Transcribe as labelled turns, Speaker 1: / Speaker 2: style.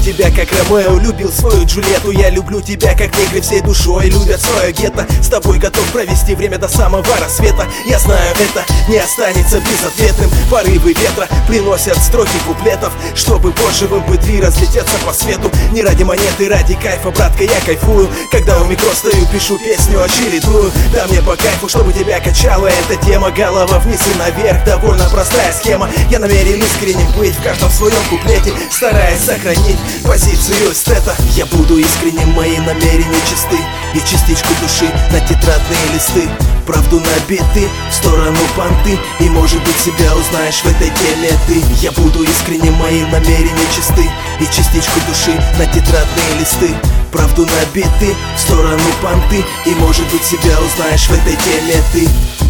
Speaker 1: тебя, как Ромео любил свою Джульетту. Я люблю тебя, как негры всей душой любят свое гетто. С тобой готов провести время до самого рассвета. Я знаю, это не останется безответным. Порывы ветра приносят строки куплетов, чтобы позже в MP3 разлететься по свету. Не ради монеты, ради кайфа, братка, я кайфую. Когда у микро стою, пишу песню очередную. Да мне по кайфу, чтобы тебя качала эта тема. Голова вниз и наверх, довольно простая схема. Я намерен искренним быть в каждом своем куплете, стараясь сохранить позицию эстета. Я буду искренним, мои намерения чисты, и частичку души на тетрадные листы. Правду набиты, в сторону понты, и может быть себя узнаешь в этой теме ты. Я буду искренним, мои намерения чисты, и частичку души на тетрадные листы. Правду набиты, в сторону понты, и может быть себя узнаешь в этой теме ты.